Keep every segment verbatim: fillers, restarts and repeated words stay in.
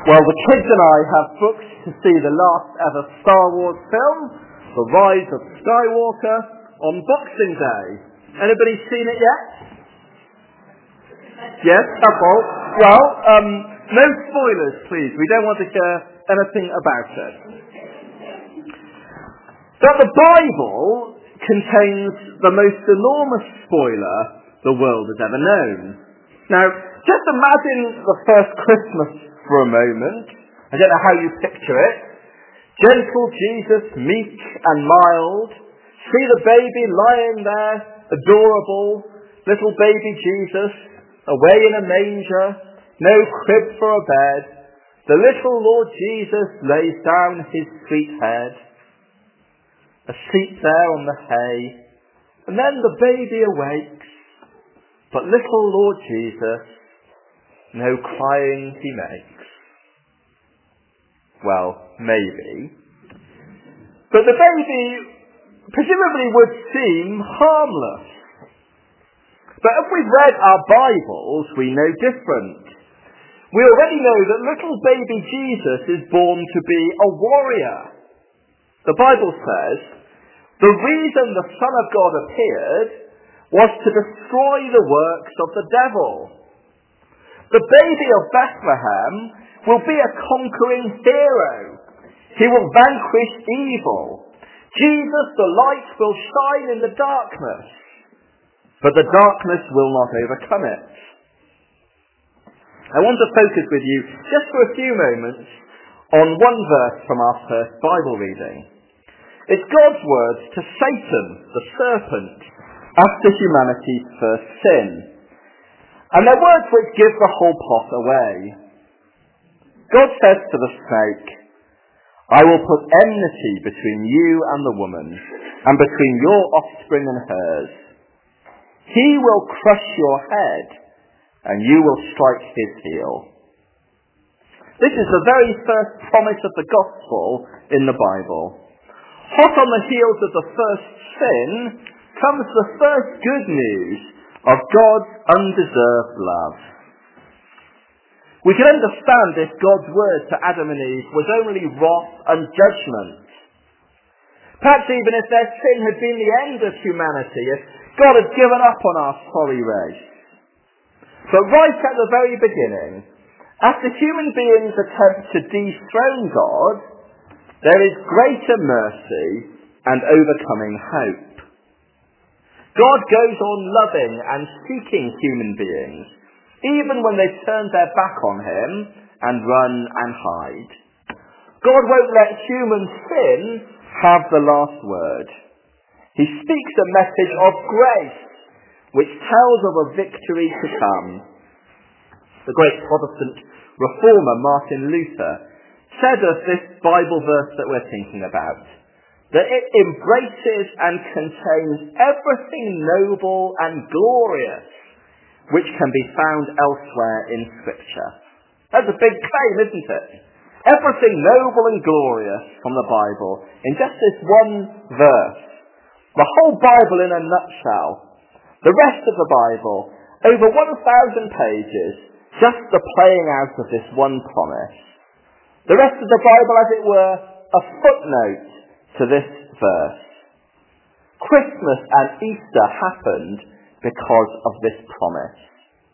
Well, the kids and I have booked to see the last ever Star Wars film, The Rise of Skywalker, on Boxing Day. Anybody seen it yet? Yes, couple. Well, um, no spoilers, please. We don't want to hear anything about it. But the Bible contains the most enormous spoiler the world has ever known. Now, just imagine the first Christmas for a moment. I don't know how you picture it. Gentle Jesus, meek and mild. See the baby lying there, adorable. Little baby Jesus, away in a manger. No crib for a bed. The little Lord Jesus lays down his sweet head. Asleep there on the hay. And then the baby awakes. But little Lord Jesus, no crying he makes. Well, maybe. But the baby presumably would seem harmless. But if we've read our Bibles, we know different. We already know that little baby Jesus is born to be a warrior. The Bible says, the reason the Son of God appeared was to destroy the works of the devil. The baby of Bethlehem will be a conquering hero. He will vanquish evil. Jesus, the light, will shine in the darkness, but the darkness will not overcome it. I want to focus with you just for a few moments on one verse from our first Bible reading. It's God's words to Satan, the serpent, after humanity's first sin. And they're words which give the whole plot away. God says to the snake, I will put enmity between you and the woman, and between your offspring and hers. He will crush your head, and you will strike his heel. This is the very first promise of the gospel in the Bible. Hot on the heels of the first sin comes the first good news of God's undeserved love. We can understand if God's word to Adam and Eve was only wrath and judgment. Perhaps even if their sin had been the end of humanity, if God had given up on our sorry race. But right at the very beginning, after human beings attempt to dethrone God, there is greater mercy and overcoming hope. God goes on loving and seeking human beings, even when they turn their back on him and run and hide. God won't let human sin have the last word. He speaks a message of grace, which tells of a victory to come. The great Protestant reformer Martin Luther said of this Bible verse that we're thinking about, that it embraces and contains everything noble and glorious which can be found elsewhere in Scripture. That's a big claim, isn't it? Everything noble and glorious from the Bible in just this one verse. The whole Bible in a nutshell. The rest of the Bible, over one thousand pages, just the playing out of this one promise. The rest of the Bible, as it were, a footnote to this verse. Christmas and Easter happened because of this promise.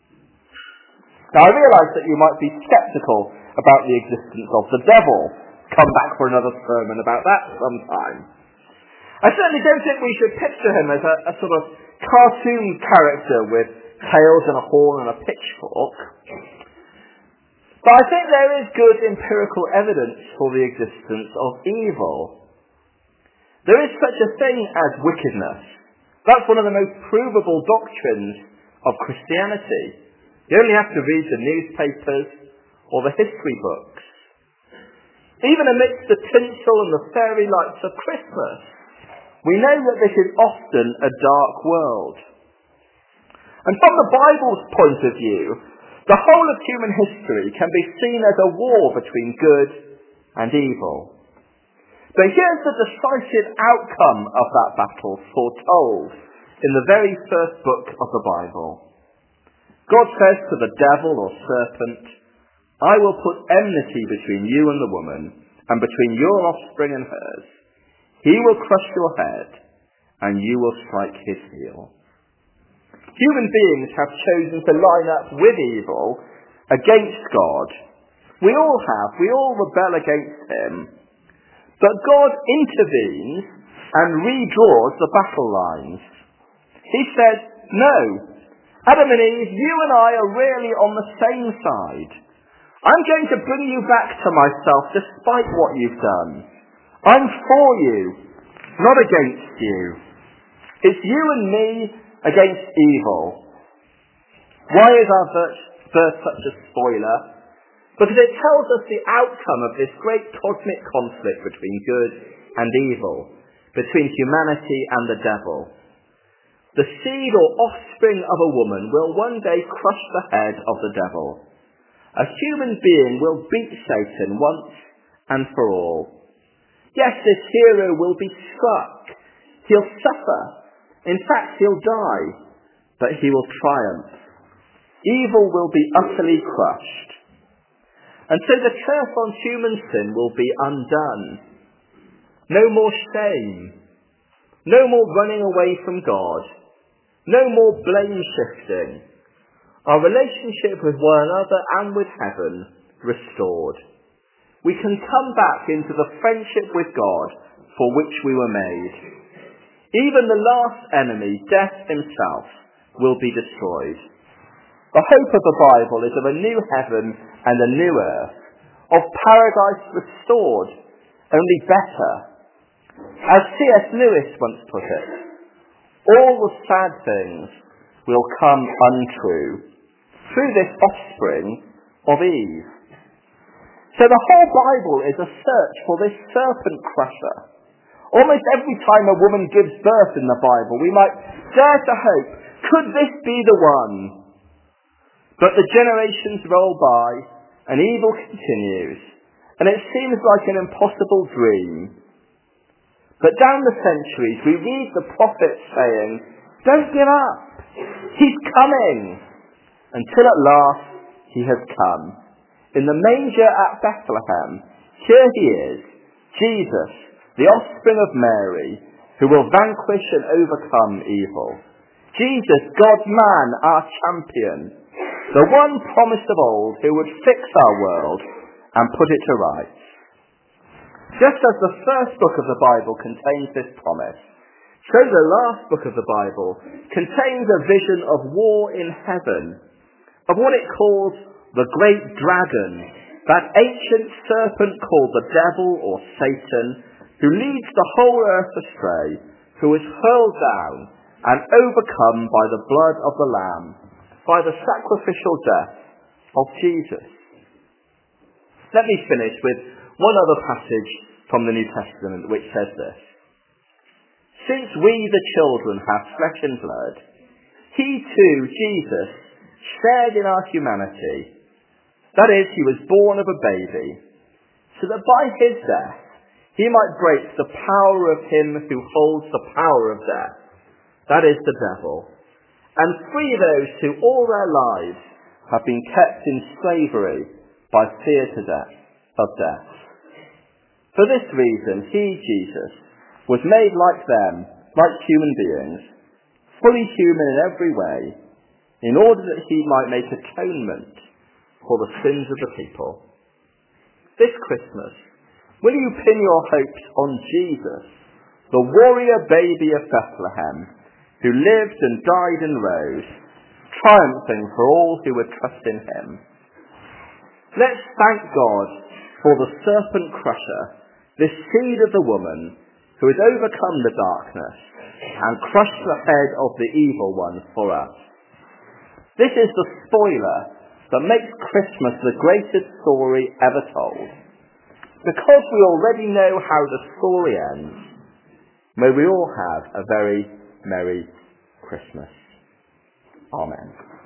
Now, I realise that you might be sceptical about the existence of the devil. Come back for another sermon about that sometime. I certainly don't think we should picture him as a, a sort of cartoon character with tails and a horn and a pitchfork. But I think there is good empirical evidence for the existence of evil. There is such a thing as wickedness. That's one of the most provable doctrines of Christianity. You only have to read the newspapers or the history books. Even amidst the tinsel and the fairy lights of Christmas, we know that this is often a dark world. And from the Bible's point of view, the whole of human history can be seen as a war between good and evil. But here's the decisive outcome of that battle foretold in the very first book of the Bible. God says to the devil or serpent, I will put enmity between you and the woman, and between your offspring and hers. He will crush your head, and you will strike his heel. Human beings have chosen to line up with evil against God. We all have. We all rebel against him. But God intervenes and redraws the battle lines. He said, no, Adam and Eve, you and I are really on the same side. I'm going to bring you back to myself despite what you've done. I'm for you, not against you. It's you and me against evil. Why is our verse, verse such a spoiler? Because it tells us the outcome of this great cosmic conflict between good and evil, between humanity and the devil. The seed or offspring of a woman will one day crush the head of the devil. A human being will beat Satan once and for all. Yes, this hero will be struck. He'll suffer. In fact, he'll die. But he will triumph. Evil will be utterly crushed. And so the curse on human sin will be undone. No more shame. No more running away from God. No more blame shifting. Our relationship with one another and with heaven restored. We can come back into the friendship with God for which we were made. Even the last enemy, death himself, will be destroyed. The hope of the Bible is of a new heaven and a new earth, of paradise restored, only better. As C S Lewis once put it, all the sad things will come untrue through this offspring of Eve. So the whole Bible is a search for this serpent crusher. Almost every time a woman gives birth in the Bible, we might dare to hope, could this be the one? But the generations roll by, and evil continues, and it seems like an impossible dream. But down the centuries, we read the prophets saying, don't give up, he's coming, until at last he has come. In the manger at Bethlehem, here he is, Jesus, the offspring of Mary, who will vanquish and overcome evil. Jesus, God's man, our champion, the one promised of old who would fix our world and put it to rights. Just as the first book of the Bible contains this promise, so the last book of the Bible contains a vision of war in heaven, of what it calls the great dragon, that ancient serpent called the devil or Satan, who leads the whole earth astray, who is hurled down and overcome by the blood of the Lamb, by the sacrificial death of Jesus. Let me finish with one other passage from the New Testament which says this. Since we the children have flesh and blood, he too, Jesus, shared in our humanity. That is, he was born of a baby, so that by his death he might break the power of him who holds the power of death, that is the devil, and free those who all their lives have been kept in slavery by fear to death, of death. For this reason, he, Jesus, was made like them, like human beings, fully human in every way, in order that he might make atonement for the sins of the people. This Christmas, will you pin your hopes on Jesus, the warrior baby of Bethlehem, who lived and died and rose, triumphing for all who would trust in him? Let's thank God for the serpent crusher, this seed of the woman who has overcome the darkness and crushed the head of the evil one for us. This is the spoiler that makes Christmas the greatest story ever told. Because we already know how the story ends, may we all have a very Merry Christmas. Amen.